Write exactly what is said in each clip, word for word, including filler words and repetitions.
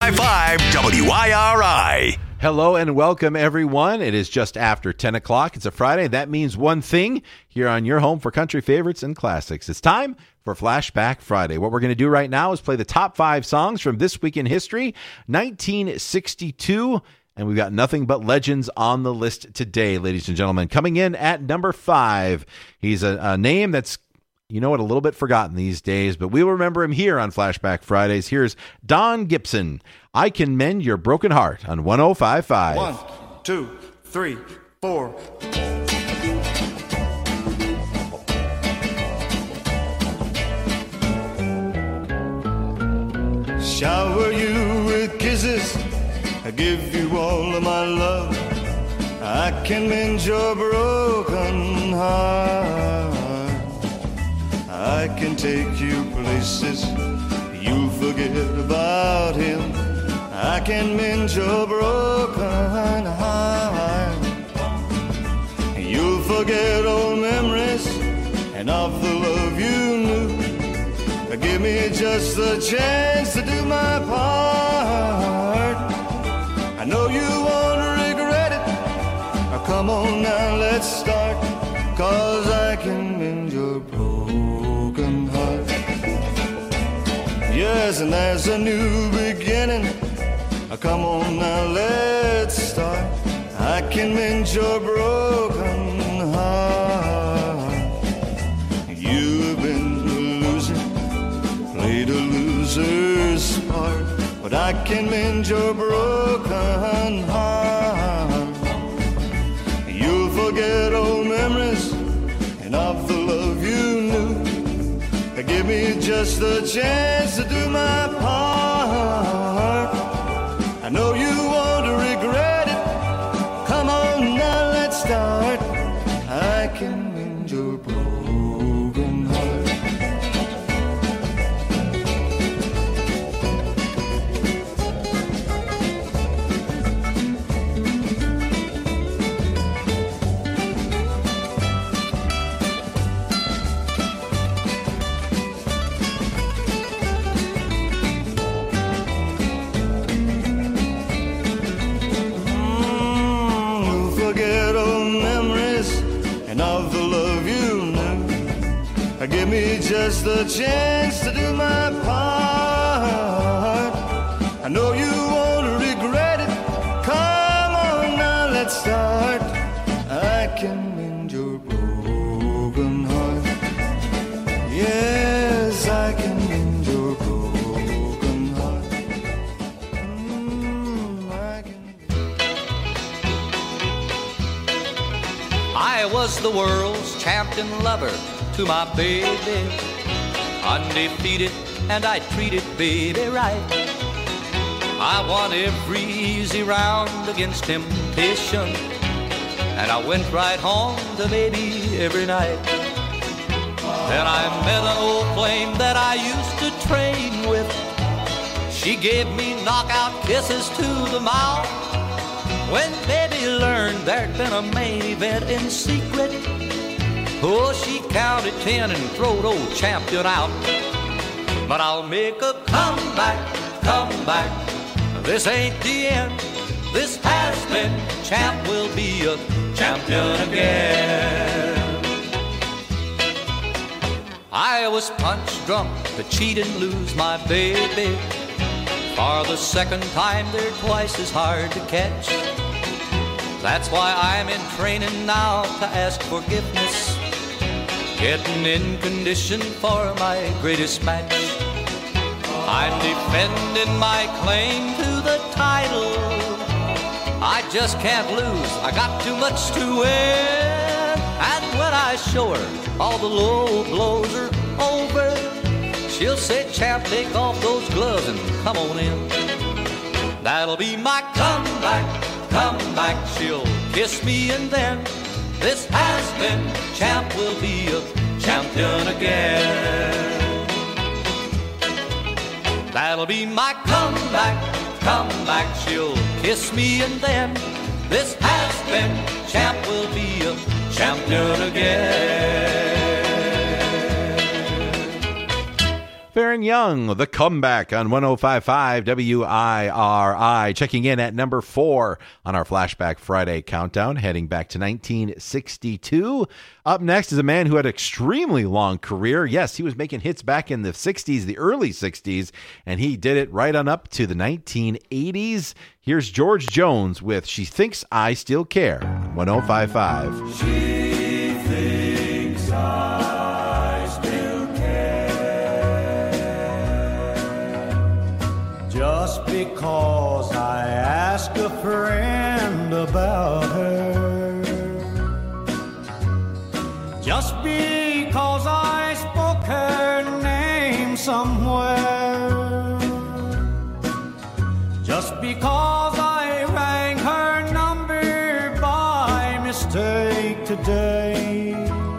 ninety-five point five W I R I. Hello and welcome, everyone. It is just after ten o'clock. It's a Friday. That means one thing here on your home for country favorites and classics. It's time for Flashback Friday. What we're going to do right now is play the top five songs from This Week in History, nineteen sixty-two. And we've got nothing but legends on the list today, ladies and gentlemen. Coming in at number five, he's a, a name that's, you know what, a little bit forgotten these days, but we will remember him here on Flashback Fridays. Here's Don Gibson. I Can Mend Your Broken Heart on one oh five point five. One, two, three, four. Shower you with kisses, I give you all of my love. I can mend your broken heart. I can take you places you'll forget about him. I can mend your broken heart. You'll forget old memories and of the love you knew. Give me just the chance to do my part. I know you won't regret it. Now come on now, let's start. Cause I can mend your broken heart. Yes, and there's a new beginning. Now come on now, let's start. I can mend your broken heart. You've been a loser, played a loser's part, but I can mend your broken heart. You'll forget old memories and of the love you knew. Give me just the chance to do my part. I know you won't regret it. Come on now, let's start. I can mend your broken heart. Give me just the chance to do my part. I know you won't regret it. Come on now, let's start. I can mend your broken heart. Yes, I can mend your broken heart. Mm, I can. I was the world's champion lover to my baby, undefeated, and I treated baby right. I won every easy round against temptation, and I went right home to baby every night. Then I met an old flame that I used to train with. She gave me knockout kisses to the mouth. When baby learned there'd been a main event in secret, oh, she counted ten and throwed old champion out. But I'll make a comeback, comeback. This ain't the end. This has been. Champ will be a champion again. I was punch drunk to cheat and lose my baby. For the second time, they're twice as hard to catch. That's why I'm in training now to ask forgiveness, getting in condition for my greatest match. I'm defending my claim to the title. I just can't lose, I got too much to win. And when I show her all the low blows are over, she'll say, champ, take off those gloves and come on in. That'll be my comeback, comeback. She'll kiss me and then this has been. Champ will be a champion again. That'll be my comeback, comeback. She'll kiss me and then this has been. Champ will be a champion again. Baron Young, The Comeback on one oh five point five W I R I. Checking in at number four on our Flashback Friday countdown, heading back to nineteen sixty-two. Up next is a man who had an extremely long career. Yes, he was making hits back in the sixties, the early sixties, and he did it right on up to the nineteen eighties. Here's George Jones with She Thinks I Still Care, one oh five point five. She thinks I still care just because I ask a friend about her, just because I spoke her name somewhere, just because I rang her number by mistake today.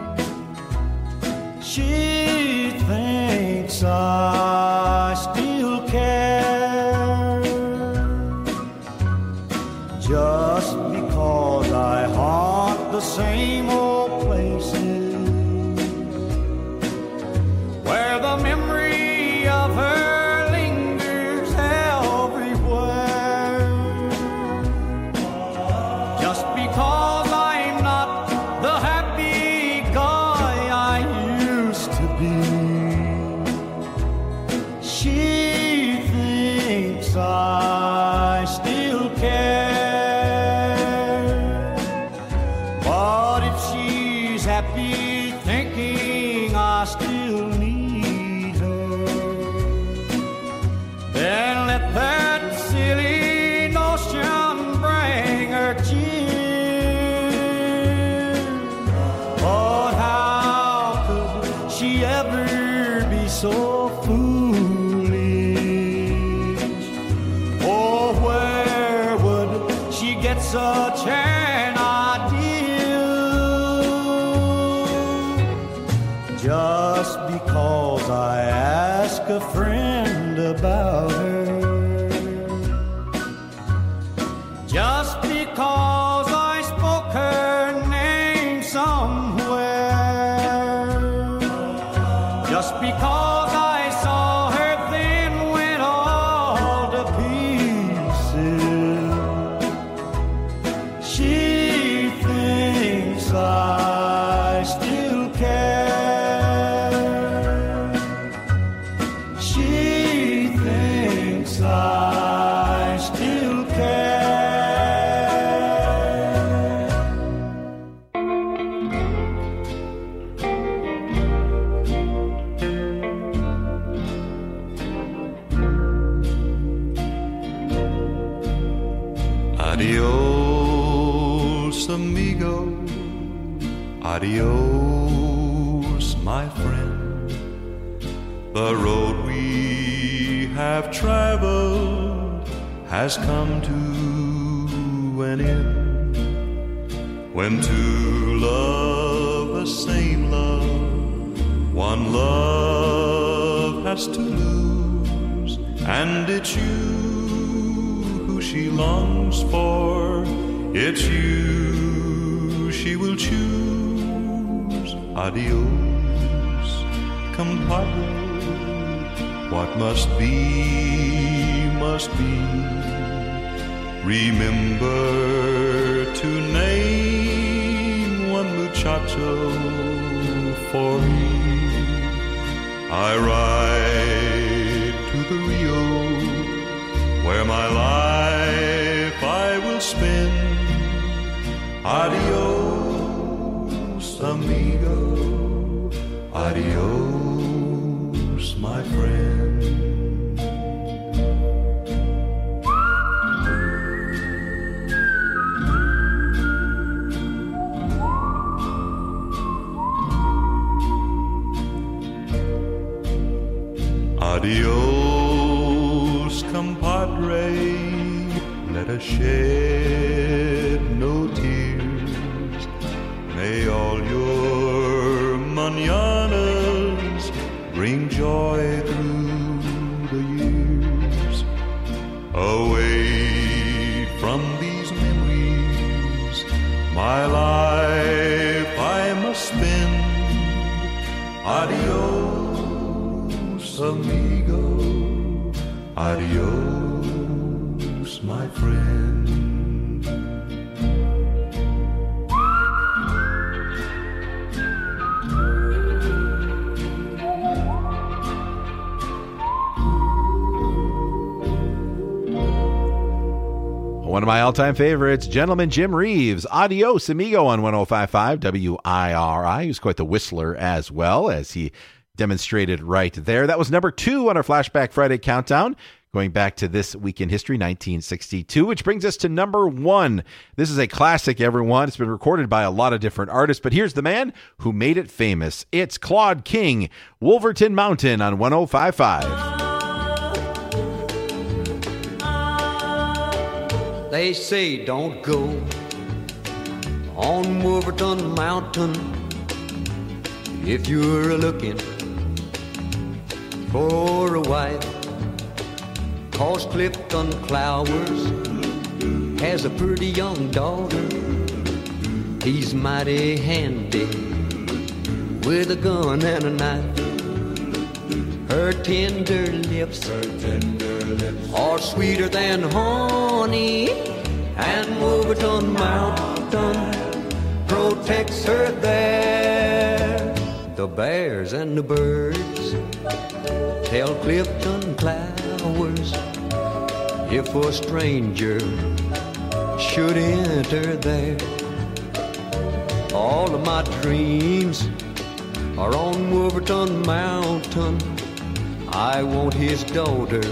She thinks I still care just because I haunt the same old places where the memory of her lingers everywhere. Just because I'm not the happy guy I used to be, she thinks I still care. But if she's happy thinking I still need her, then let that silly notion bring her cheer. But how could she ever be so foolish? Or where would she get such an idea? Just because I ask a friend about her, just because I spoke her name somewhere, just because I saw her then went all to pieces, she thinks I still care. She thinks I still care. Adios, amigo. Adios, my friend. The road we have traveled has come to an end. When two love the same love, one love has to lose, and it's you who she longs for, it's you she will choose. Adios, compadre. What must be, must be. Remember to name one muchacho for me. I ride to the Rio where my life I will spend. Adios, amigo. Adios, my friend. Adios, compadre. Let us shed no tears. May all your mañanas bring joy through the years. Away from these memories, my life I must spend. Adios, amigo, adios, my friend. One of my all-time favorites, Gentleman Jim Reeves, Adios Amigo on one oh five point five W I R I. He was quite the whistler as well, as he demonstrated right there. That was number two on our Flashback Friday countdown, going back to this week in history, nineteen sixty-two, which brings us to number one. This is a classic, everyone. It's been recorded by a lot of different artists, but here's the man who made it famous. It's Claude King, Wolverton Mountain on one oh five point five. They say don't go on Wolverton Mountain if you're looking for a wife, 'cause Clifton Clowers has a pretty young daughter. He's mighty handy with a gun and a knife. Her tender lips, her tender lips are sweeter than honey, and Wolverton Mountain protects her there. The bears and the birds tell Clifton Clowers if a stranger should enter there. All of my dreams are on Wolverton Mountain. I want his daughter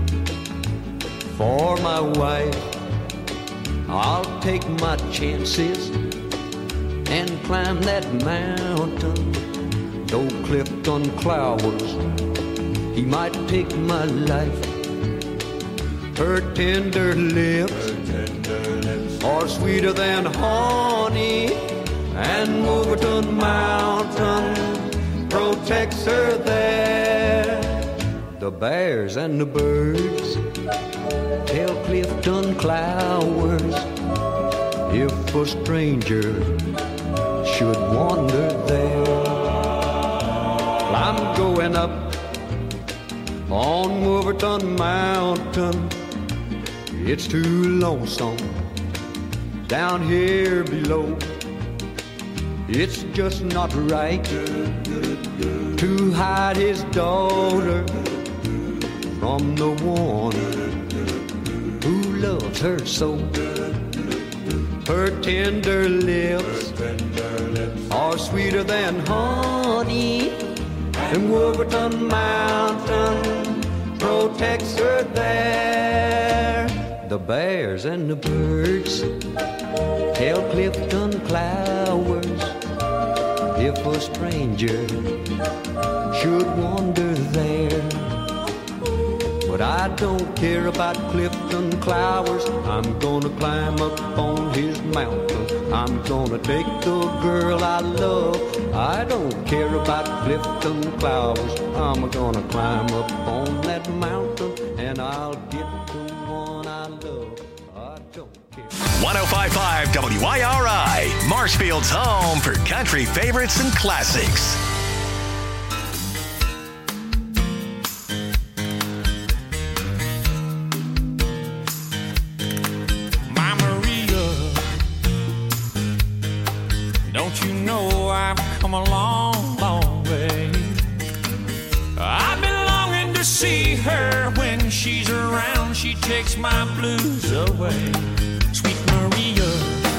for my wife. I'll take my chances and climb that mountain. Though Clifton Clowers, he might take my life. Her tender lips are sweeter than honey, and Wolverton Mountain protects her there. The bears and the birds tell Clifton Clowers if a stranger should wander there. Well, I'm going up on Wolverton Mountain. It's too lonesome down here below. It's just not right to hide his daughter from the one who loves her so. Her tender lips are sweeter than honey, and Wolverton Mountain protects her there. The bears and the birds tell Clifton Clowers if a stranger should wander there. But I don't care about Clifton Clowers. I'm gonna climb up on his mountain. I'm gonna take the girl I love. I don't care about Clifton Clowers. I'm gonna climb up on that mountain, and I'll get the one I love. I don't care. one oh five point five W I R I, Marshfield's home for country favorites and classics. Come a long, long way. I've been longing to see her. When she's around, she takes my blues away. Sweet Maria,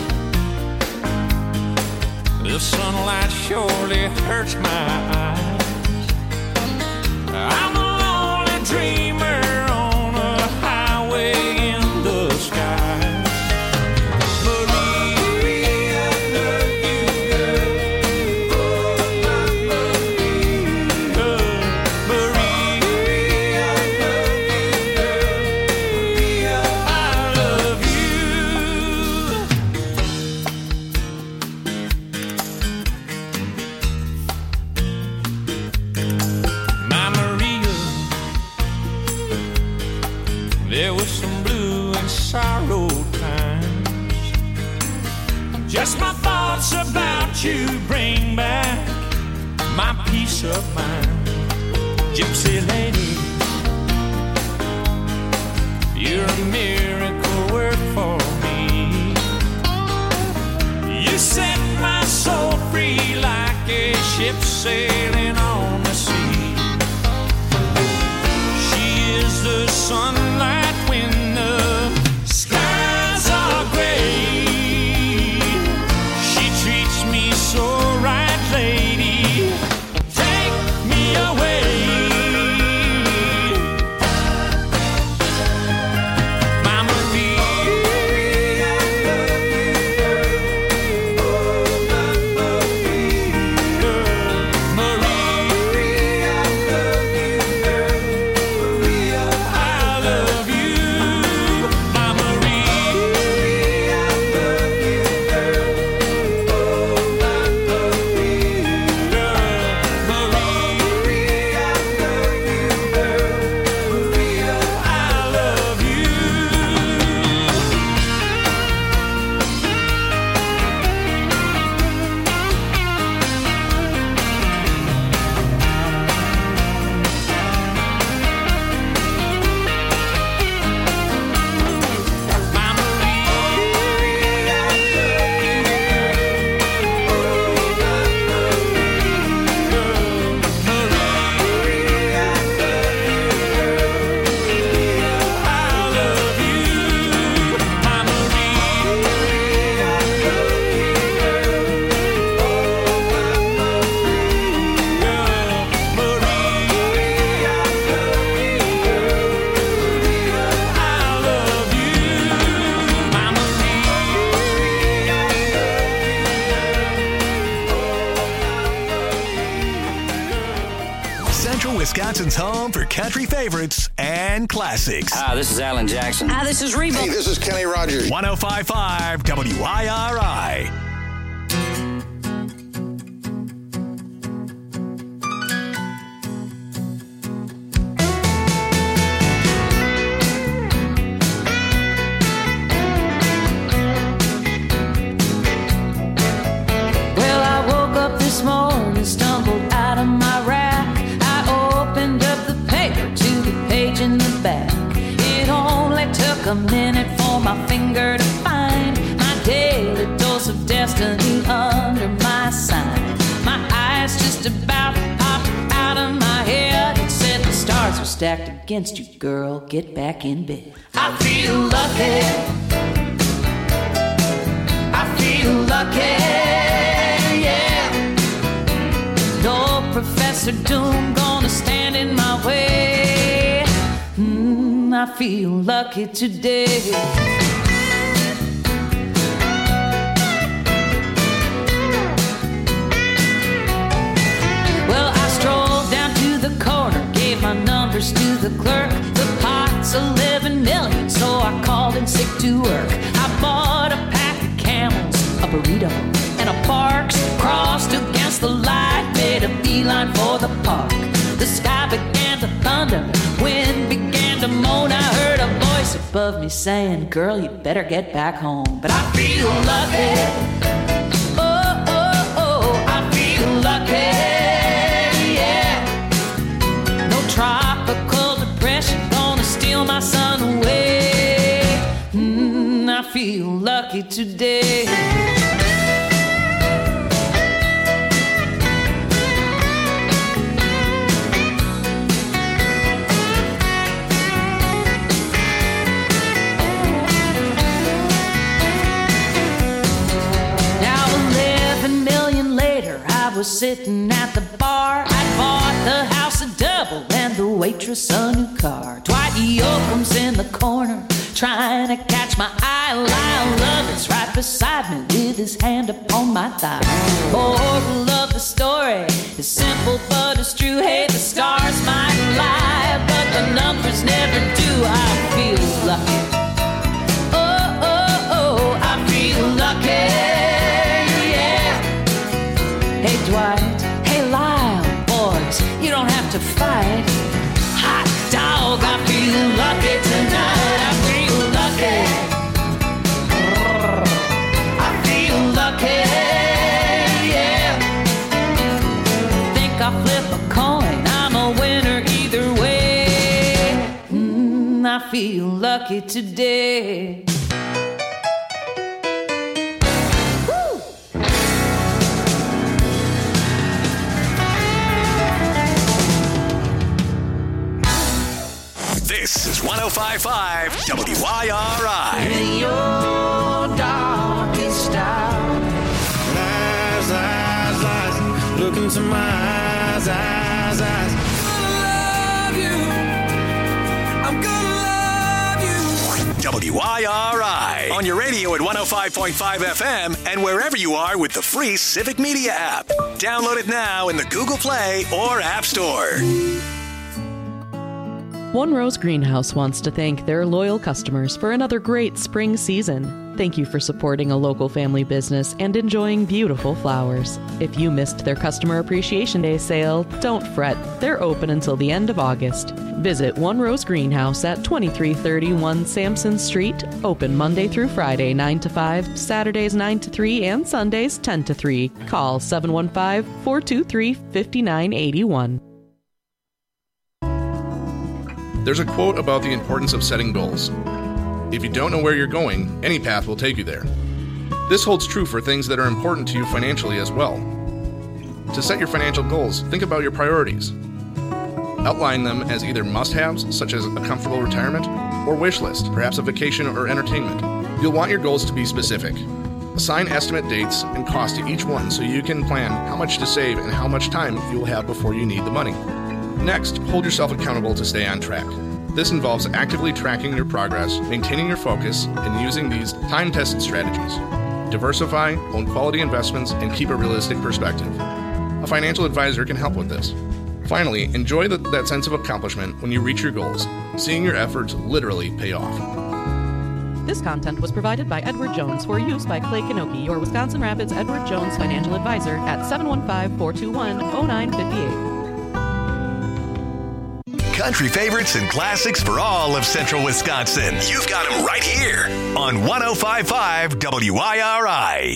the sunlight surely hurts my eyes. I'm a lonely dreamer on a highway in the sky. Just my thoughts about you bring back my peace of mind. Gypsy lady, you're a miracle work for me. You set my soul free like a ship sailing on the sea. She is the sunlight when the skies are gray. She treats me so right, lady. Take me away. Wisconsin's home for country favorites and classics. Hi, this is Alan Jackson. Hi, this is Reba. Hey, this is Kenny Rogers. one oh five point five W I R I. Well, I woke up this morning, stumbled out of my rack. In the back, it only took a minute for my finger to find my daily dose of destiny under my sign. My eyes just about popped out of my head. It said the stars are stacked against you, girl. Get back in bed. I feel lucky. I feel lucky. Yeah. No Professor Doom gonna stand in my way. I feel lucky today. Well, I strolled down to the corner, gave my numbers to the clerk. The pot's eleven million, so I called in sick to work. I bought a pack of Camels, a burrito, and a Parks. Crossed against the light, made a beeline for the park. The sky began to thunder, wind began to moan. I heard a voice above me saying, girl, you better get back home. But I feel lucky. Oh, oh, oh, I feel lucky. Yeah. No tropical depression gonna steal my sun away. Mm, I feel lucky today. I was sitting at the bar. I bought the house a double and the waitress a new car. Dwight Yoakam's in the corner trying to catch my eye. Lyle Lovett's right beside me with his hand upon my thigh. Moral of the story is simple but it's true. Hey, the stars might lie, but the numbers never do. I feel lucky. Oh, oh, oh, I feel lucky. Hey Dwight, hey Lyle, boys, you don't have to fight. Hot dog, I feel lucky tonight. I feel lucky. I feel lucky, yeah. Think I'll flip a coin, I'm a winner. like it today. This is one oh five point five W I R I. In your darkest hour. Eyes, eyes, eyes, look into my eyes, eyes, eyes. Love you. I'm gonna love you. W I R I. On your radio at one oh five point five F M and wherever you are with the free Civic Media app. Download it now in the Google Play or App Store. One Rose Greenhouse wants to thank their loyal customers for another great spring season. Thank you for supporting a local family business and enjoying beautiful flowers. If you missed their Customer Appreciation Day sale, don't fret. They're open until the end of August. Visit One Rose Greenhouse at twenty-three thirty-one Sampson Street, open Monday through Friday nine to five, Saturdays nine to three, and Sundays ten to three. Call seven one five, four two three, five nine eight one. There's a quote about the importance of setting goals. If you don't know where you're going, any path will take you there. This holds true for things that are important to you financially as well. To set your financial goals, think about your priorities. Outline them as either must-haves, such as a comfortable retirement, or wish list, perhaps a vacation or entertainment. You'll want your goals to be specific. Assign estimate dates and cost to each one so you can plan how much to save and how much time you'll have before you need the money. Next, hold yourself accountable to stay on track. This involves actively tracking your progress, maintaining your focus, and using these time-tested strategies. Diversify, own quality investments, and keep a realistic perspective. A financial advisor can help with this. Finally, enjoy the, that sense of accomplishment when you reach your goals, seeing your efforts literally pay off. This content was provided by Edward Jones for use by Clay Kanoki, your Wisconsin Rapids Edward Jones financial advisor at seven one five, four two one, oh nine five eight. Country favorites and classics for all of central Wisconsin. You've got them right here on one oh five point five W I R I.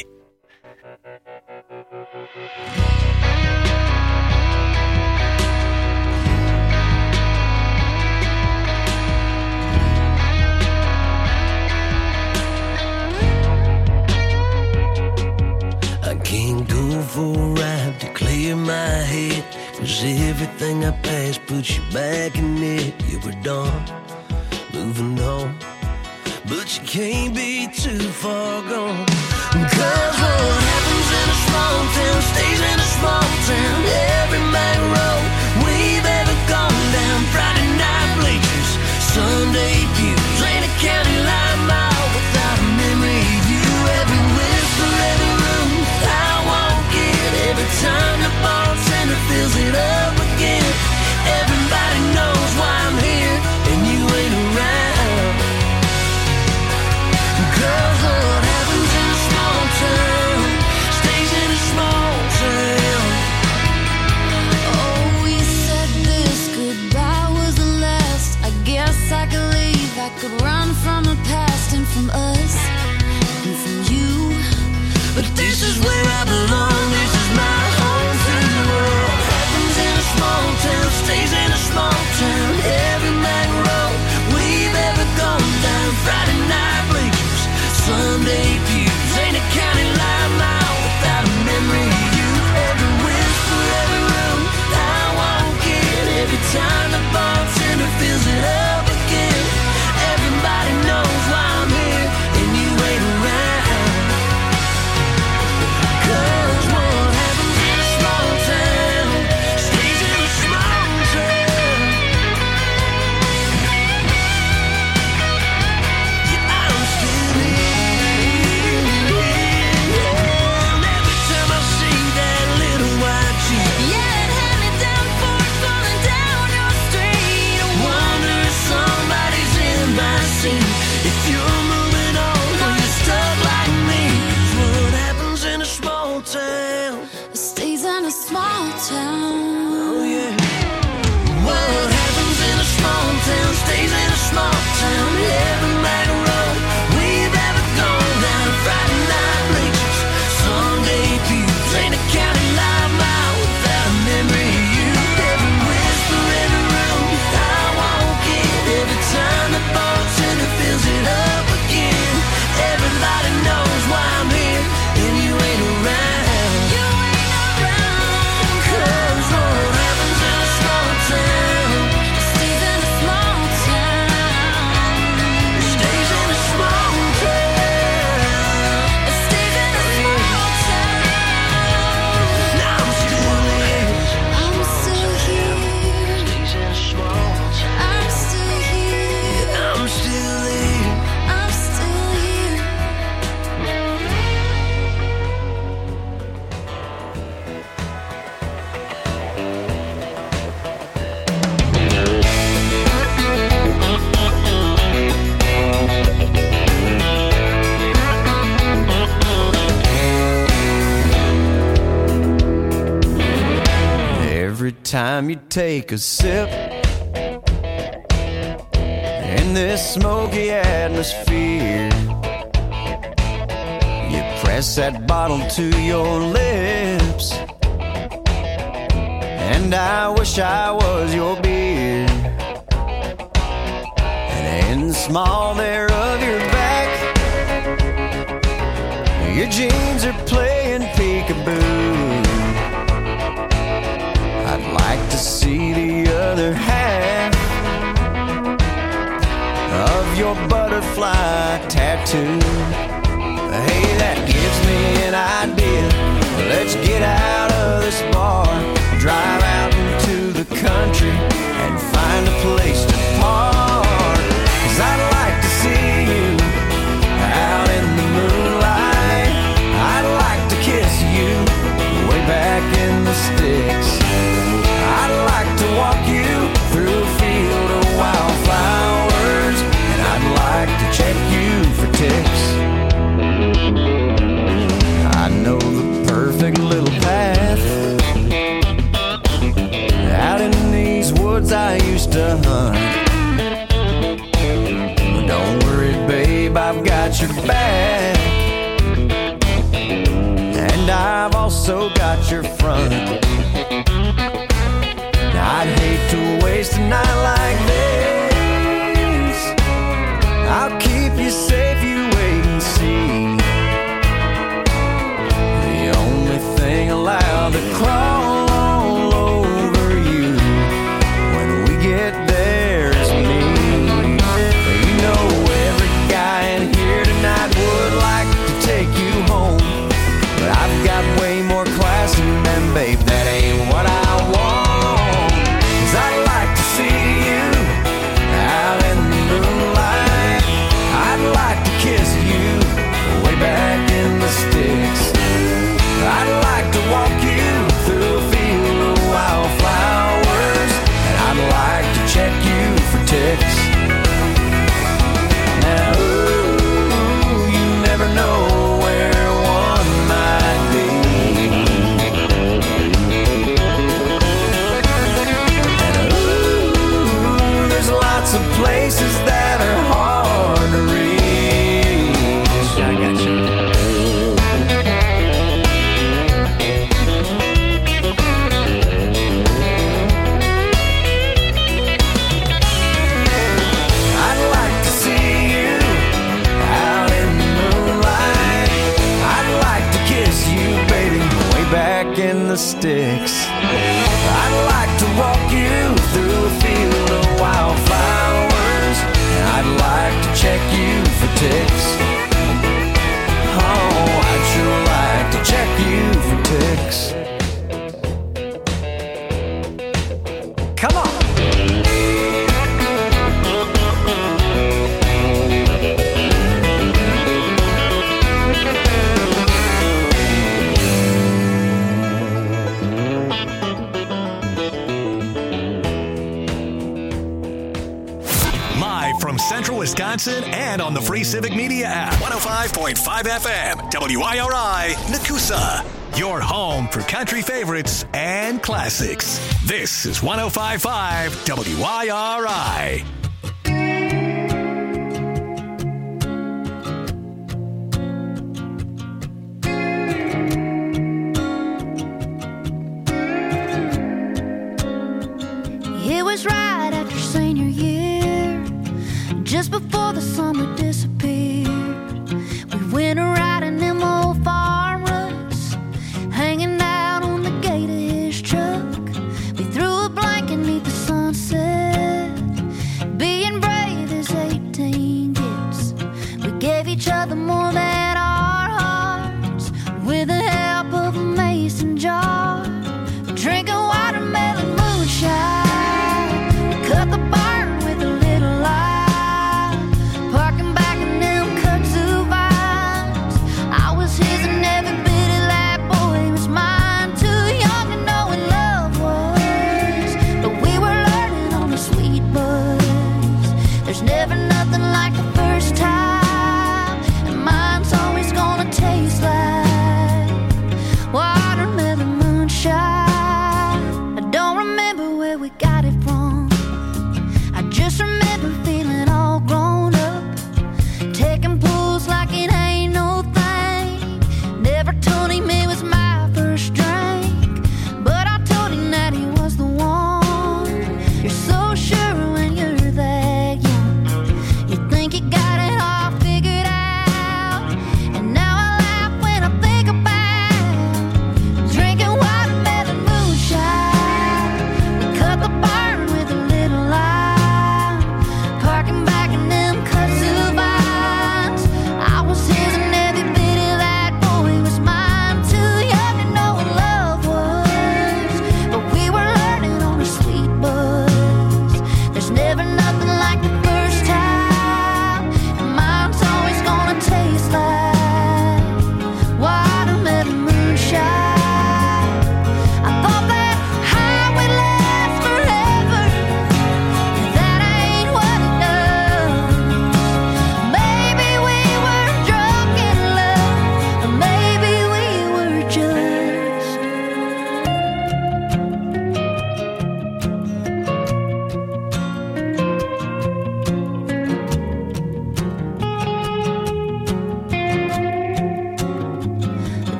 I can't go for a ride to clear my head, 'cause everything I passed puts you back in it. You were done, moving on, but you can't be too far gone. 'Cause what happens in a small town stays in a small town. Every back road we've ever gone down, Friday night bleachers, Sunday pews, ain't a county line mile without a memory of you. Every whisper, every room I walk in, every time the bartender fills it up again. Everybody knows why I'm here and you ain't around. 'Cause what happens in a small town stays in a small town. Oh, you said this goodbye was the last. I guess I could leave, I could run from the past and from us and from you. But this is where I belong, this is my home free world. Happens in a small town, stays in a small town. Every back road we've ever gone down, Friday night bleachers, Sunday pews, ain't a county line mile without a memory of you. Every whisper, every room I walk in, every time the bartender fills it up again. Everybody knows why I'm here and you ain't around. 'Cause what happens in a small town stays in a small town. Yeah, I'm still here. And every time I see that little white jeep, Yeah, it had me down for it falling down your street. I wonder if somebody's in my seat. If you're moving on or you're stuck like me. 'Cause what happens in a small town? It stays in a small town. Oh yeah. What happens in a small town stays in a small town. Every back road we've ever gone down, Friday night bleachers, Sunday pews, ain't a county line mile without a memory of you. Every whisper, every room I walk in, every time the bartender fills time you take a sip in this smoky atmosphere, you press that bottle to your lips, and I wish I was your beer. And in the small there of your back, your jeans are playing peekaboo. I'd like to see the other half of your butterfly tattoo. Hey, that gives me an idea. Let's get out of this bar, drive out into the country, and find a place to park. 'Cause I'd like to see you out in the moonlight. I'd like to kiss you way back in the sticks. I'd like to walk you through a field of wildflowers, and I'd like to check you for ticks. I know the perfect little path out in these woods I used to hunt. But don't worry, babe, I've got your back, and I've also got your front. I'd hate to waste a night like this. I'll keep you safe, you wait and see. The only thing allowed to crawl all over you when we get there is me. You know every guy in here tonight would like to take you home, but I've got way more class than them, babe, that ain't what I want. I'd like to see you out in the moonlight. I'd like to kiss you way back in the sticks. I'd like to walk you through a field of wildflowers, and I'd like to check you for ticks. Now, ooh, you never know where one might be. Lots of places that are hard to reach. I got you. I'd like to see you out in the moonlight. I'd like to kiss you, baby, way back in the sticks. I'd like to walk you through a field of wildflowers, and I'd like to check you for ticks. Oh, I'd sure like to check you for ticks. Come on. From Central Wisconsin and on the free Civic Media app. one oh five point five F M, W I R I, Nakusa. Your home for country favorites and classics. This is one oh five point five W I R I. It was right after senior year, just before the summer disappeared. We went a riding them old farm ruts, hanging out on the gate of his truck. We threw a blanket neath the sunset, being brave as eighteen gets. We gave each other more than our hearts, with the help of a mason jar, drinking watermelon moonshine. Cut the barn with a little light, parking back in them kudzu vines. I was his and every bit of that boy was mine. Too young to know what love was, but we were learning on the sweet buzz. There's never nothing like the first time, and mine's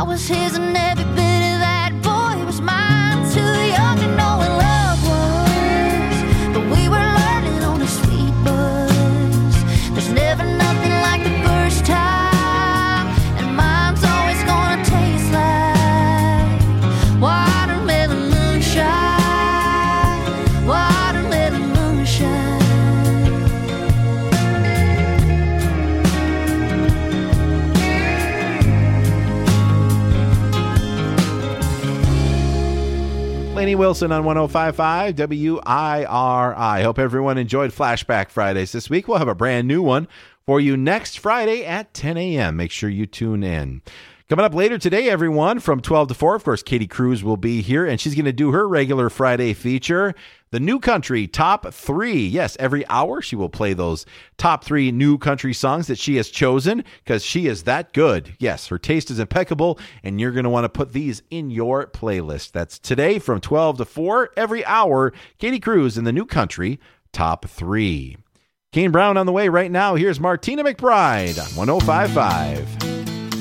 was his and every bit of that boy was mine. Too young to know what love was, but we were learning on a sweet buzz. There's never nothing like the first time, and mine's always gonna taste like watermelon moonshine, watermelon moonshine. Lainey Wilson on one oh five point five W I R I. Hope everyone enjoyed Flashback Fridays this week. We'll have a brand new one for you next Friday at ten a.m. Make sure you tune in. Coming up later today, everyone, from twelve to four, of course, Katie Cruz will be here, and she's going to do her regular Friday feature, the New Country Top three. Yes, every hour she will play those top three new country songs that she has chosen because she is that good. Yes, her taste is impeccable, and you're going to want to put these in your playlist. That's today from twelve to four, every hour, Katie Cruz in the New Country Top three. Kane Brown on the way right now. Here's Martina McBride on one oh five point five.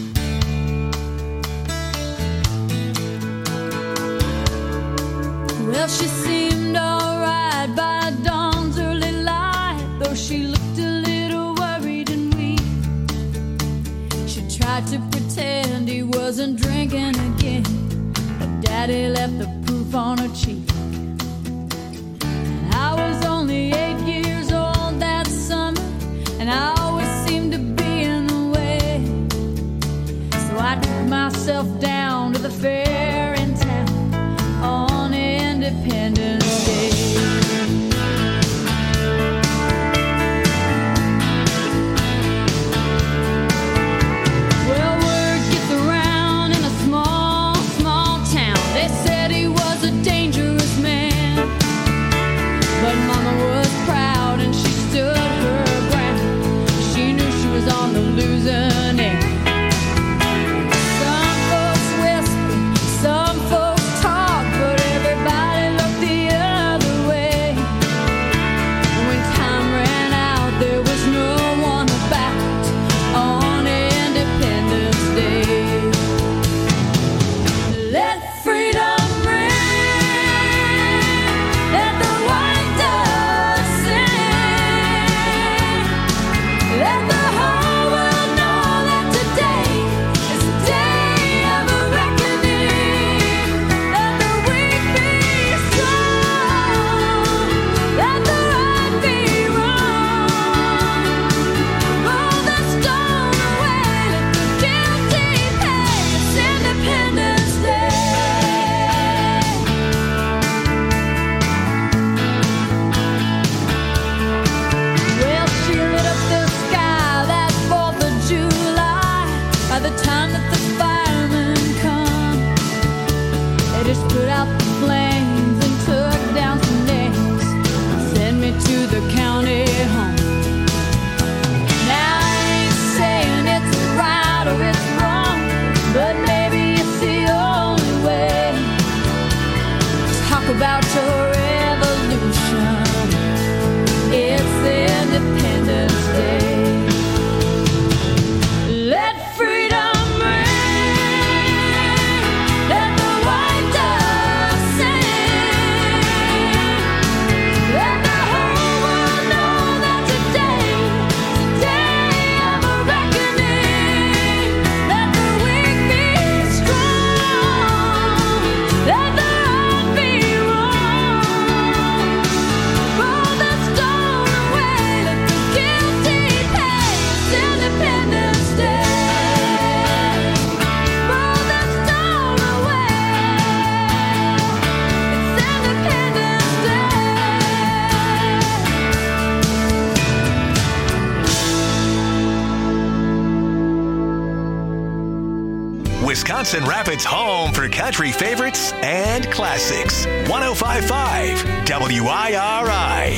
Well, she seemed alright by dawn's early light, though she looked a little worried and weak. She tried to pretend he wasn't drinking again, but Daddy left the proof on her cheek. And I was only eight years old that summer, and I always seemed to be in the way. So I took myself down to the fair in town on Independence Day. Well, word gets around in a small, small town. They said he was a dangerous man, but Mama was proud and she stood her ground. She knew she was on the losing end. Some folks whisper, some folks talk, but everybody looked the other way. When time ran out, there was no one about on Independence Day. Let freedom ring, let the white dove sing, let the whole world know that today is a day of a reckoning. Let the weak be strong, let the right be wrong. Roll the stone away, let the guilty pay. It's Independence Day. Well, she lit up the sky that fourth of July. By the time that the firemen come, they just put out the flames and took down some names and sent me to the county home. Now I ain't saying it's right or it's wrong, but maybe it's the only way. Talk about your revolution. It's Independence Day. Let freedom ring, let the white dove sing, let the whole world know that today is a day of a reckoning. Let the weak be strong, let the right be wrong. Roll the stone away, let the guilty pay. It's Independence Day. Roll the stone away. It's Independence Day. Wisconsin Rapids' home for country favorites and classics. one oh five point five W I R I.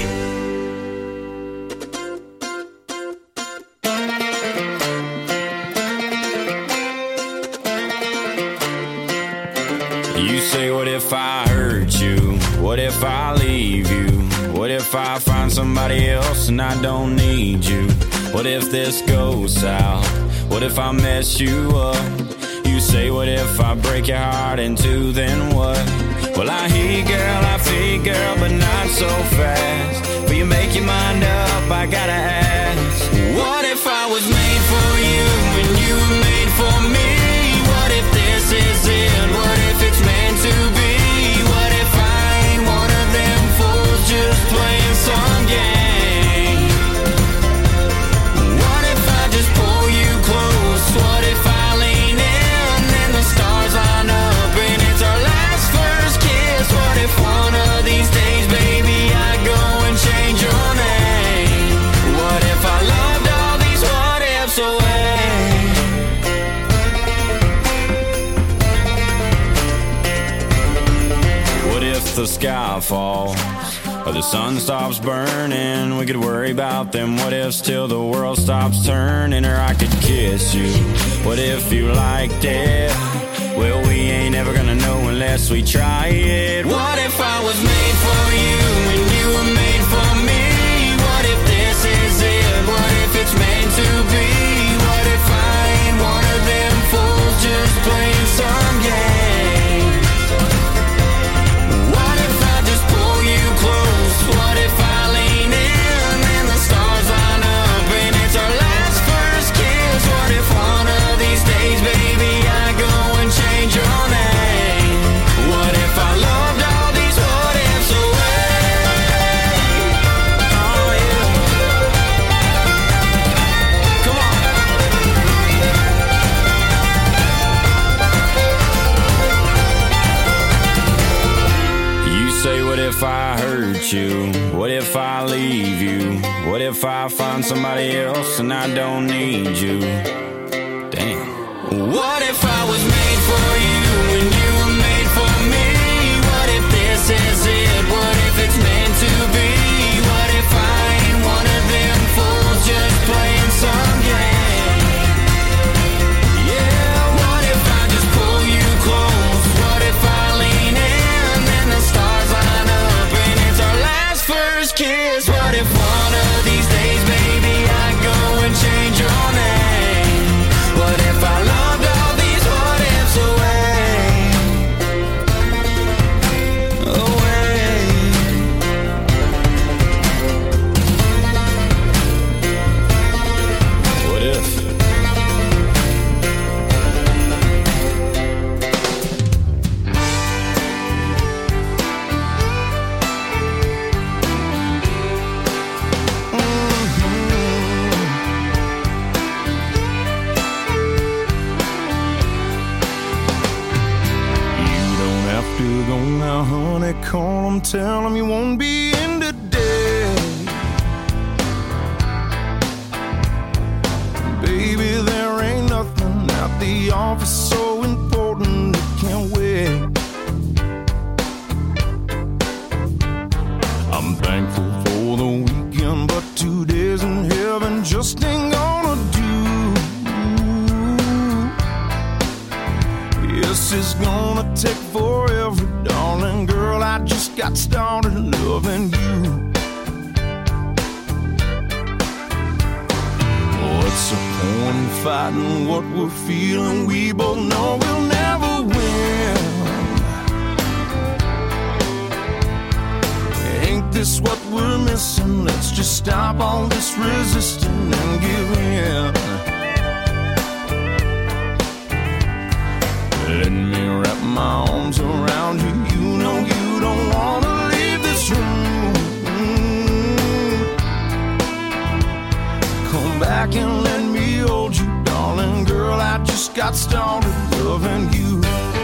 You say, what if I hurt you? What if I leave you? What if I find somebody else and I don't need you? What if this goes south? What if I mess you up? You say, what if I break your heart in two, then what? Well, I hear you, girl, I feel you, girl, but not so fast. Will you make your mind up? I gotta ask. What if I was made for you and you were made for me? What if this is it? What if it's meant to be? What if I ain't one of them fools just playing some game? What if I just pull you close? What if I lean in and the stars line up and it's our last first kiss? What if one of these days, baby, I go and change your name? What if I loved all these what ifs away? What if the sky falls or the sun stops burning? We could worry about them what ifs till the world stops turning. Or I could kiss you. What if you liked it? Well, we ain't ever gonna know unless we try it. What if I was made for you and you were made for me? What if this is it? What if it's meant to be? What if I ain't one of them fools just playing some game? What if I just pull you close? What if I lean in and the stars line up and it's our last first kiss? What if one of these days, baby, I go and change your name? What if I loved all these what ifs away? Oh yeah. Come on. You say, what if I hurt you? What if I leave you? What if I find somebody else and I don't need you? Damn. What if I was made for you and you were made for me? What if this is it? What if it's meant to be? What if I ain't one of them fools just playing some game? Yeah, what if I just pull you close? What if I lean in and the stars line up and it's our last first kiss? What if one of these days, baby, I go and change your name? What if I loved all these what ifs away? Away. What if? To go now, honey, call him, tell him you won't be in today. Baby, there ain't nothing at the office so important it can't wait. I'm thankful for the weekend, but two days in heaven just ain't gonna do. Yes, it's gonna take forever, darling girl. I just got started loving you. What's the point in fighting what we're feeling? We both know we'll never win. Ain't this what we're missing? Let's just stop all this resisting and give in. Let me wrap my arms around you. You know you don't wanna leave this room. Come back and let me hold you, darling girl. I just got started loving you.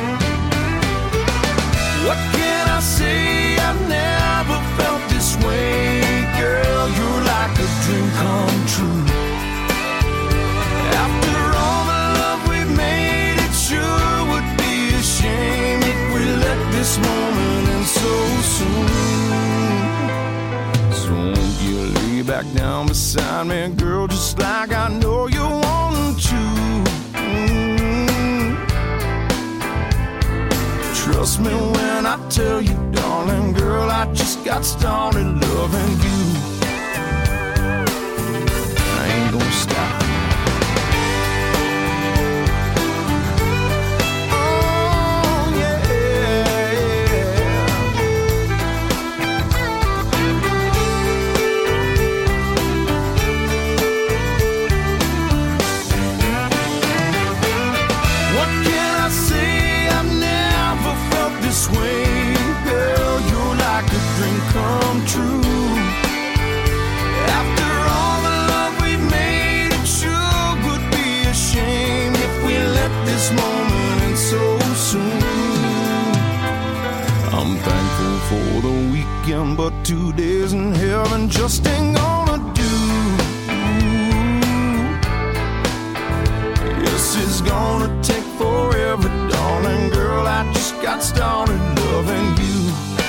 What can I say? I've never felt this way, girl. You're like a dream come true. After all the love we've made, it sure would be a shame if we let this moment end so soon. So won't you lay back down beside me, girl, just like I know you want to. Mm. Trust me when I tell you, darling girl, I just got started loving you. I ain't gonna stop. I'm thankful for the weekend, but two days in heaven just ain't gonna do. Yes, it's gonna take forever, darling girl. I just got started loving you.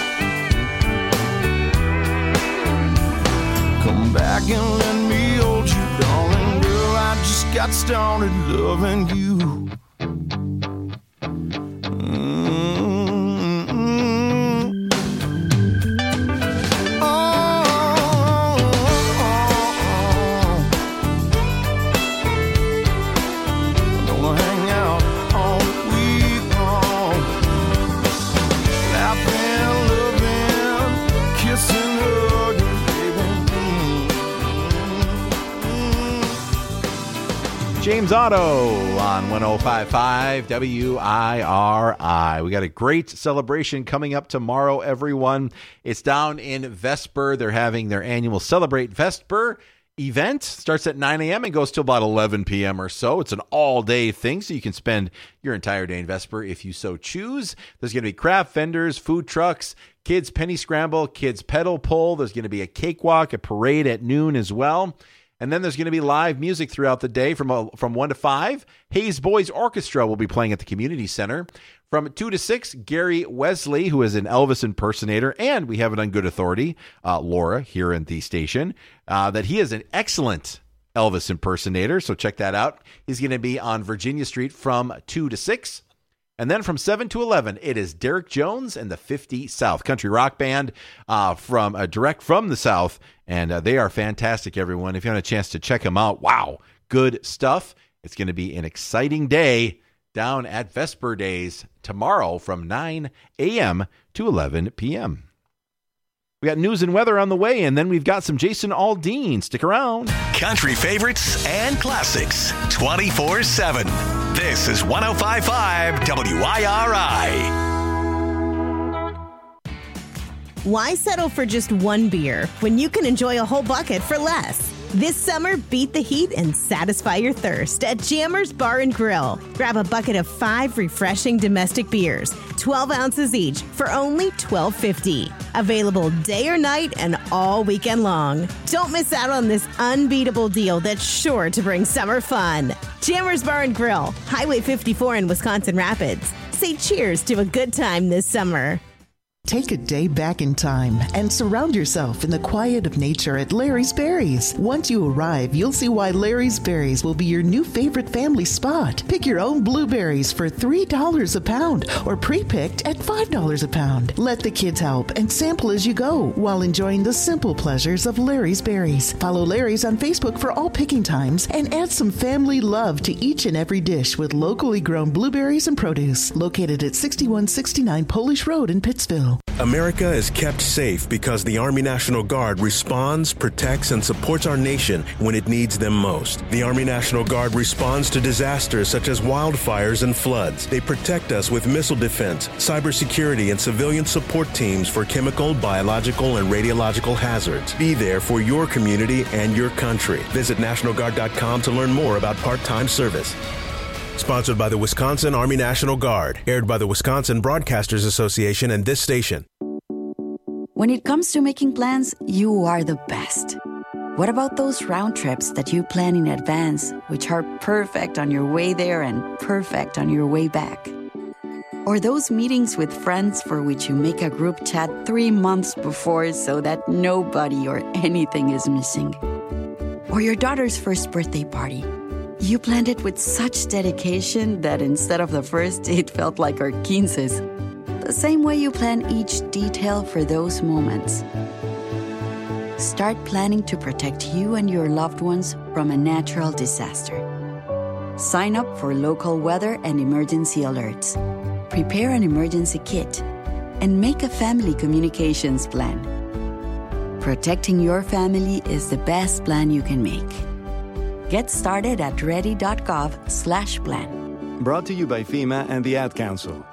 Come back and let me hold you, darling girl. I just got started loving you. James Otto on one oh five point five W I R I. We got a great celebration coming up tomorrow, everyone. It's down in Vesper. They're having their annual Celebrate Vesper event. Starts at nine a.m. and goes till about eleven p.m. or so. It's an all-day thing, so you can spend your entire day in Vesper if you so choose. There's going to be craft vendors, food trucks, kids penny scramble, kids pedal pull. There's going to be a cakewalk, a parade at noon as well. And then there's going to be live music throughout the day from uh, from one to five. Hayes Boys Orchestra will be playing at the Community Center. From two to six, Gary Wesley, who is an Elvis impersonator, and we have it on good authority, uh, Laura, here at the station, uh, that he is an excellent Elvis impersonator, so check that out. He's going to be on Virginia Street from two to six. And then from seven to eleven, it is Derek Jones and the fifty South Country Rock Band uh, from uh, direct from the South. And uh, they are fantastic, everyone. If you want a chance to check them out, wow, good stuff. It's going to be an exciting day down at Vesper Days tomorrow from nine a.m. to eleven p.m. We got news and weather on the way, and then we've got some Jason Aldean. Stick around. Country favorites and classics twenty-four seven. This is one oh five point five W I R I. Why settle for just one beer when you can enjoy a whole bucket for less? This summer, beat the heat and satisfy your thirst at Jammers Bar and Grill. Grab a bucket of five refreshing domestic beers, twelve ounces each, for only twelve fifty. Available day or night and all weekend long. Don't miss out on this unbeatable deal that's sure to bring summer fun. Jammers Bar and Grill, Highway fifty-four in Wisconsin Rapids. Say cheers to a good time this summer. Take a day back in time and surround yourself in the quiet of nature at Larry's Berries. Once you arrive, you'll see why Larry's Berries will be your new favorite family spot. Pick your own blueberries for three dollars a pound or pre-picked at five dollars a pound. Let the kids help and sample as you go while enjoying the simple pleasures of Larry's Berries. Follow Larry's on Facebook for all picking times and add some family love to each and every dish with locally grown blueberries and produce. Located at sixty-one sixty-nine Polish Road in Pittsville. America is kept safe because the Army National Guard responds, protects, and supports our nation when it needs them most. The Army National Guard responds to disasters such as wildfires and floods. They protect us with missile defense, cybersecurity, and civilian support teams for chemical, biological, and radiological hazards. Be there for your community and your country. Visit National Guard dot com to learn more about part-time service. Sponsored by the Wisconsin Army National Guard. Aired by the Wisconsin Broadcasters Association and this station. When it comes to making plans, you are the best. What about those round trips that you plan in advance, which are perfect on your way there and perfect on your way back? Or those meetings with friends for which you make a group chat three months before so that nobody or anything is missing? Or your daughter's first birthday party. You planned it with such dedication that instead of the first, it felt like our quinces. The same way you plan each detail for those moments. Start planning to protect you and your loved ones from a natural disaster. Sign up for local weather and emergency alerts. Prepare an emergency kit. And make a family communications plan. Protecting your family is the best plan you can make. Get started at ready.gov slash plan. Brought to you by FEMA and the Ad Council.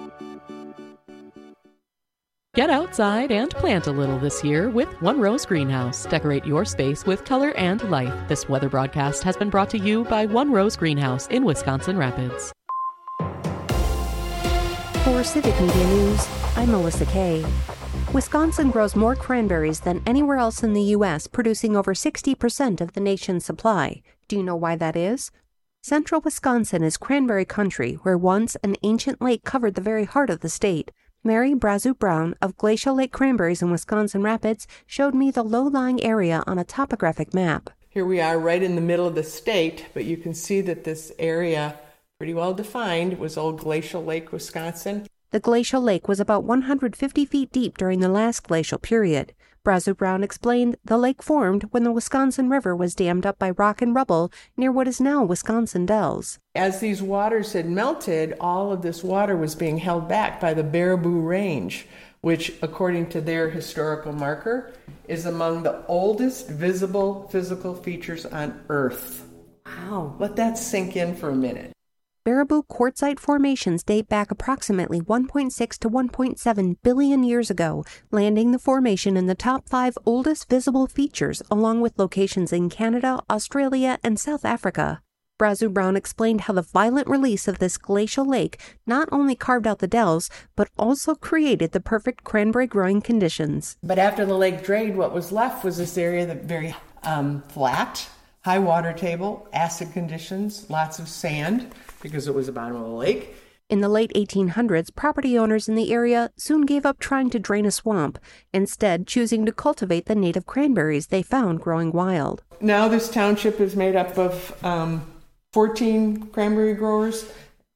Get outside and plant a little this year with One Rose Greenhouse. Decorate your space with color and life. This weather broadcast has been brought to you by One Rose Greenhouse in Wisconsin Rapids. For Civic Media News, I'm Melissa Kay. Wisconsin grows more cranberries than anywhere else in the U S, producing over sixty percent of the nation's supply. Do you know why that is? Central Wisconsin is cranberry country, where once an ancient lake covered the very heart of the state. Mary Brazu Brown of Glacial Lake Cranberries in Wisconsin Rapids showed me the low-lying area on a topographic map. Here we are right in the middle of the state, but you can see that this area, pretty well defined, was old Glacial Lake, Wisconsin. The glacial lake was about one hundred fifty feet deep during the last glacial period. Brazu Brown explained the lake formed when the Wisconsin River was dammed up by rock and rubble near what is now Wisconsin Dells. As these waters had melted, all of this water was being held back by the Baraboo Range, which, according to their historical marker, is among the oldest visible physical features on Earth. Wow, let that sink in for a minute. Baraboo quartzite formations date back approximately one point six to one point seven billion years ago, landing the formation in the top five oldest visible features, along with locations in Canada, Australia, and South Africa. Brazu Brown explained how the violent release of this glacial lake not only carved out the dells, but also created the perfect cranberry growing conditions. But after the lake drained, what was left was this area that very um, flat, high water table, acid conditions, lots of sand, because it was the bottom of the lake. In the late eighteen hundreds, property owners in the area soon gave up trying to drain a swamp, instead choosing to cultivate the native cranberries they found growing wild. Now this township is made up of um, fourteen cranberry growers.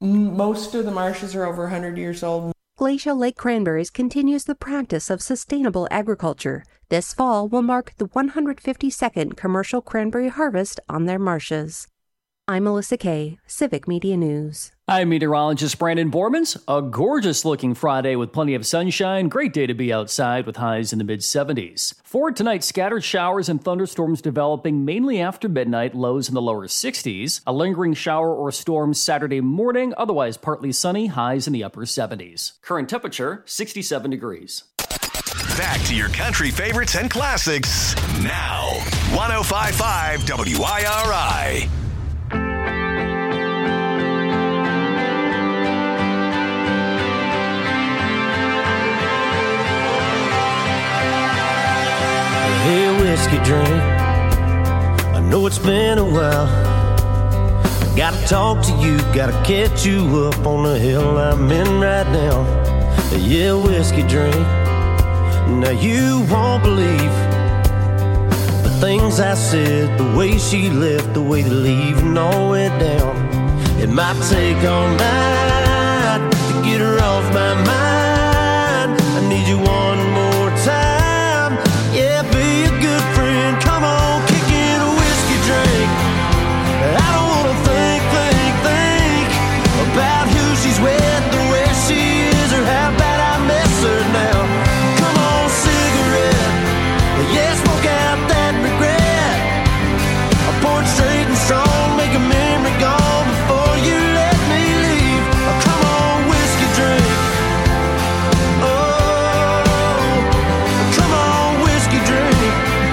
Most of the marshes are over one hundred years old. Glacial Lake Cranberries continues the practice of sustainable agriculture. This fall will mark the one hundred fifty-second commercial cranberry harvest on their marshes. I'm Melissa Kay, Civic Media News. I'm meteorologist Brandon Bormans. A gorgeous-looking Friday with plenty of sunshine. Great day to be outside with highs in the mid-seventies. For tonight, scattered showers and thunderstorms developing mainly after midnight, lows in the lower sixties. A lingering shower or storm Saturday morning, otherwise partly sunny, highs in the upper seventies. Current temperature, sixty-seven degrees. Back to your country favorites and classics now. one oh five point five W I R I. Hey, whiskey drink, I know it's been a while. I gotta talk to you, gotta catch you up on the hill I'm in right now. Yeah, whiskey drink, now you won't believe the things I said, the way she left, the way the leaving all went down. It might take all night to get her off my mind. I need you one more time, yeah, be a good friend. Come on, kick in a whiskey drink. I don't wanna think, think, think about who she's with or where she is or how bad I miss her now. Come on, cigarette, yeah, smoke out that regret. I pour it straight and strong, make a memory gone before you let me leave. Oh, come on, whiskey drink. Oh, come on, whiskey drink.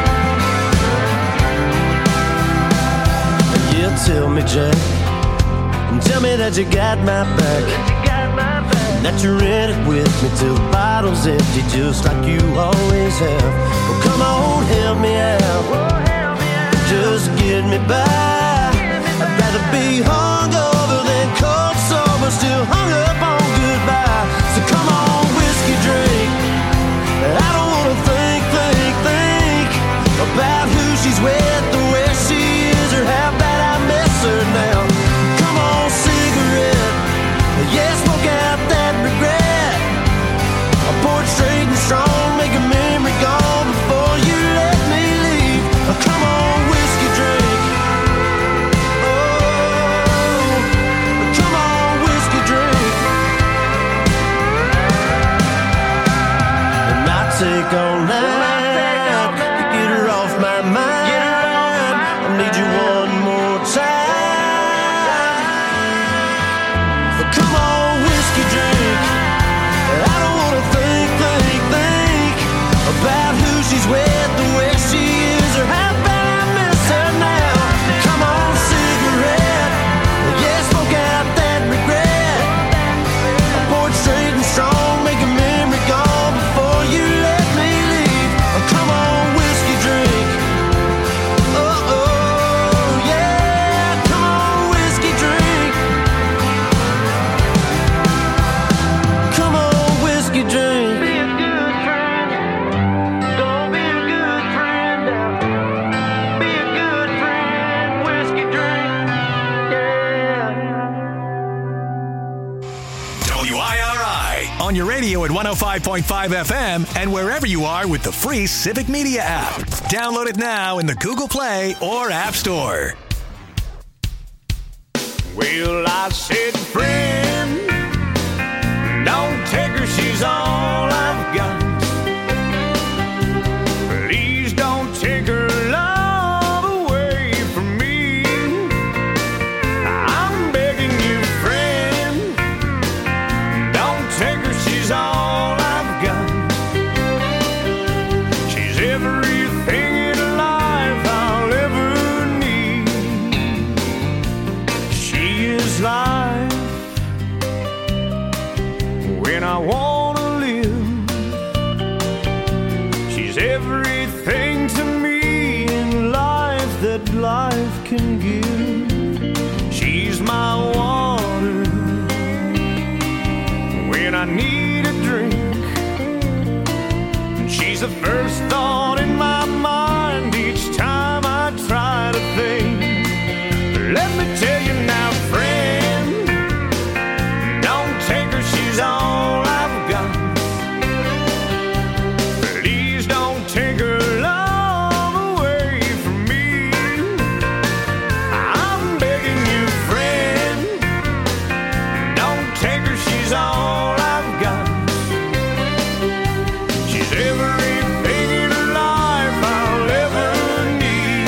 Yeah, tell me, Jack, and tell me that you got my back, that you're in it with me till the bottle's empty, just like you always have. Oh, come on, help me out, just get me by. I'd rather be hungover than cold sober, still hung up on goodbye. So come on, whiskey drink. I don't wanna think, think, think about who she's with or where she is or how bad I miss her now. Come on, cigarette, yeah, smoke out that regret. I pour it straight and strong, make a memory gone before you let me leave. Oh, come on, whiskey drink. Oh, on your radio at one oh five point five F M and wherever you are with the free Civic Media app. Download it now in the Google Play or App Store. Well, I said, friend, don't take her, she's all I've got. Please don't take her love away from me. I'm begging you, friend, don't take her, she's all I've got. She's everything in life I'll ever need. She is life when I wanna live. She's everything to me in life that life can give. She's my water when I need a drink. And she's the first thought in my mind each time I try to think. Let me tell you now, friend, don't take her, she's all I've got. Please don't take her love away from me. I'm begging you, friend, don't take her, she's all I've got. She's everything in life I'll ever need.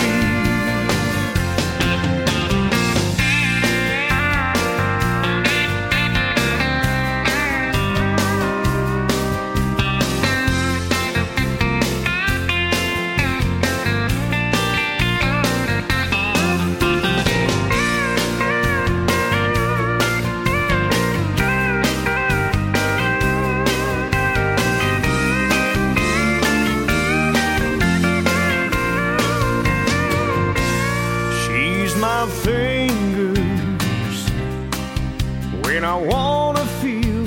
She's my fingers when I wanna feel.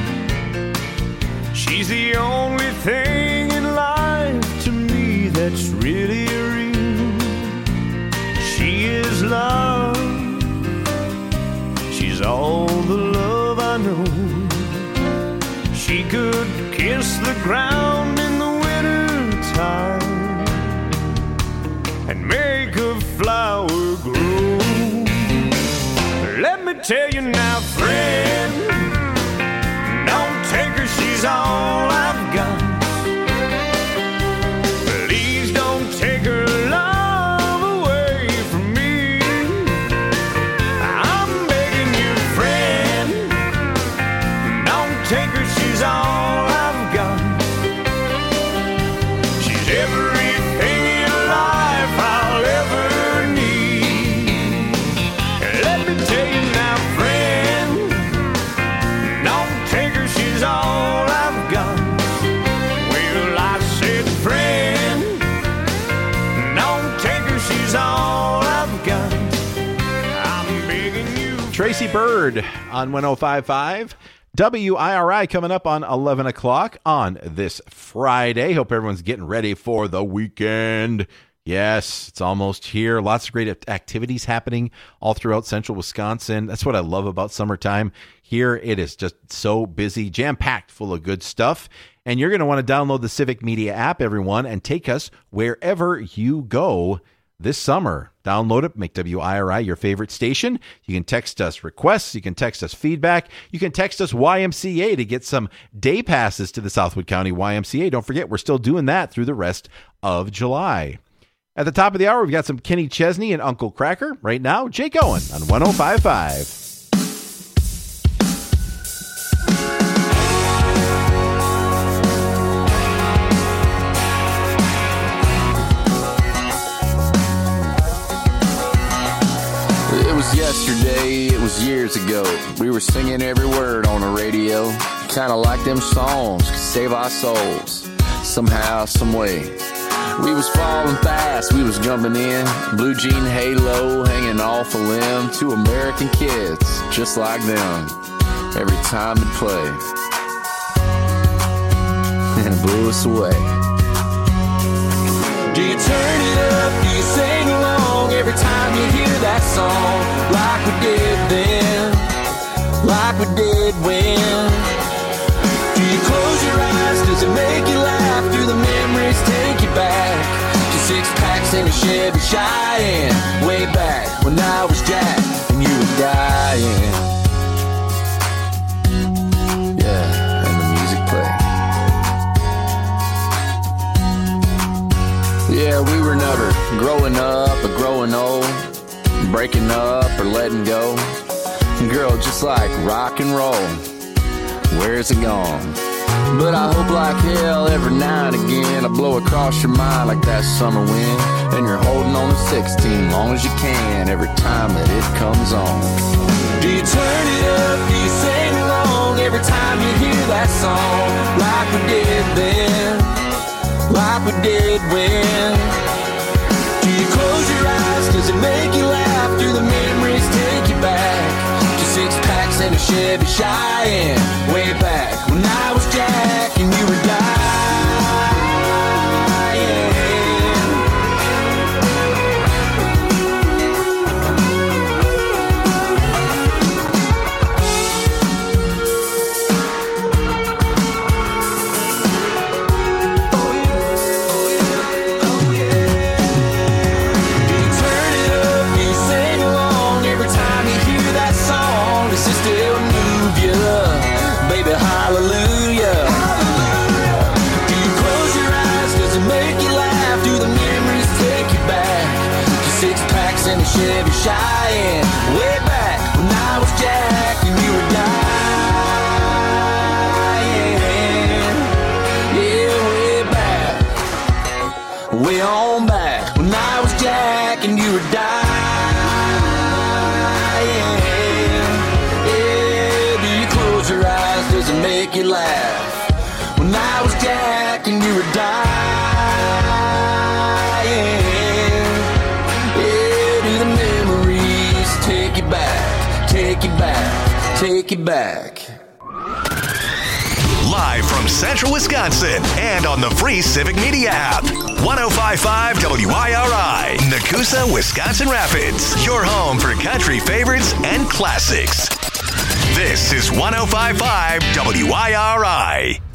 She's the only thing in life to me that's really real. She is love. She's all the love I know. She could kiss the ground in the winter time and make a flower grow. Let me tell you now, friend, don't take her, she's all I've got. Please don't take her love away from me. I'm begging you, friend, don't take her, she's all I've got. She's everything in life I'll ever need. Let me tell you now, friend, don't take her, she's all I've got. Well, I said, friend, don't take her, she's all I've got. I'm begging you. Tracy Bird on one oh five point five. W I R I coming up on eleven o'clock on this Friday. Hope everyone's getting ready for the weekend. Yes, it's almost here. Lots of great activities happening all throughout central Wisconsin. That's what I love about summertime. Here it is just so busy, jam-packed full of good stuff. And you're going to want to download the Civic Media app, everyone, and take us wherever you go this summer. Download it, make W I R I your favorite station. You can text us requests. You can text us feedback. You can text us Y M C A to get some day passes to the Southwood County Y M C A. Don't forget, we're still doing that through the rest of July. At the top of the hour, we've got some Kenny Chesney and Uncle Cracker. Right now, Jake Owen on one oh five point five. It was yesterday, it was years ago. We were singing every word on the radio. Kinda like them songs could save our souls. Somehow, some way. We was falling fast, we was jumping in. Blue jean halo hanging off a limb. Two American kids, just like them. Every time it played. And it blew us away. Do you turn it up? Do you sing along every time you hear that song? Like we did then, like we did when packs in a Chevy Cheyenne. Way back when I was Jack and you were dying. Yeah, and the music played. Yeah, we were never growing up or growing old, breaking up or letting go. Girl, just like rock and roll, where's it gone? But I hope like hell every now and again I blow across your mind like that summer wind, and you're holding on to sixteen long as you can every time that it comes on. Do you turn it up? Do you sing along every time you hear that song? Like we did then, like we did when. Do you close your eyes? Does it make you laugh? Do the memories take you back? Six packs and a Chevy Cheyenne. Way back when I was Jack and you were dying. Do you turn it up? Do you sing along every time you hear that song? Does it still move you? Baby, hallelujah. Do you close your eyes? Does it make you laugh? Do the memories take you back to six packs and a Chevy Cheyenne? Way back when I was Jack and you were dying. Yeah, way back, way on back when I was Jack and you were dying. Your eyes, does it make you laugh? When I was Jack and you were dying. Yeah, do the memories take you back, take you back, take you back. Live from Central Wisconsin and on the free Civic Media app. one oh five point five W I R I, Nakusa, Wisconsin Rapids. Your home for country favorites and classics. This is one oh five point five W I R I.